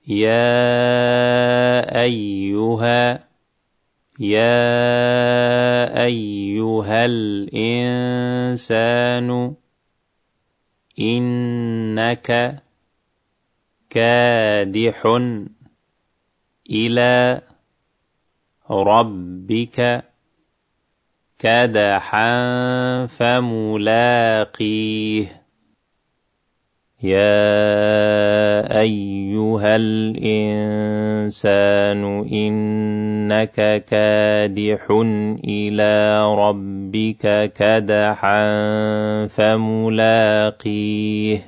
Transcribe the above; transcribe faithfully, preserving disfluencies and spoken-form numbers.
يا أيها يا أيها الإنسان إنك كادح إلى ربك كدحا فملاقيه يا أيها الإنسان إنك كادح إلى ربك كدحا فملاقيه